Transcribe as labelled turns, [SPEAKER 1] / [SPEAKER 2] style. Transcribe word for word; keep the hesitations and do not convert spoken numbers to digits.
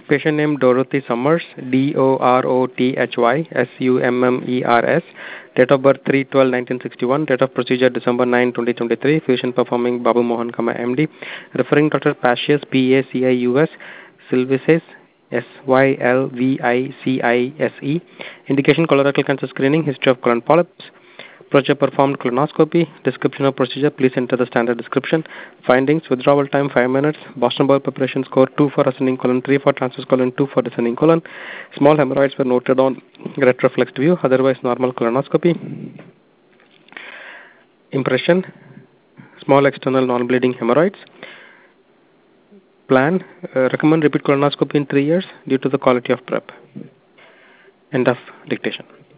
[SPEAKER 1] Patient name Dorothy Summers, D O R O T H Y S U M M E R S. Date of birth three twelve nineteen sixty-one. Date of procedure December ninth twenty twenty-three. Physician performing Babu Mohan, M D. Referring Doctor Pacius, P A C I U S. Sylvicis, S Y L V I C I S E. Indication colorectal cancer screening. History of colon polyps. Procedure performed colonoscopy. Description of procedure. Please enter the standard description. Findings. Withdrawal time five minutes. Boston bowel preparation score two for ascending colon, three for transverse colon, two for descending colon. Small hemorrhoids were noted on retroflexed view. Otherwise normal colonoscopy. Impression. Small external non-bleeding hemorrhoids. Plan. Uh, recommend repeat colonoscopy in three years due to the quality of prep. End of dictation.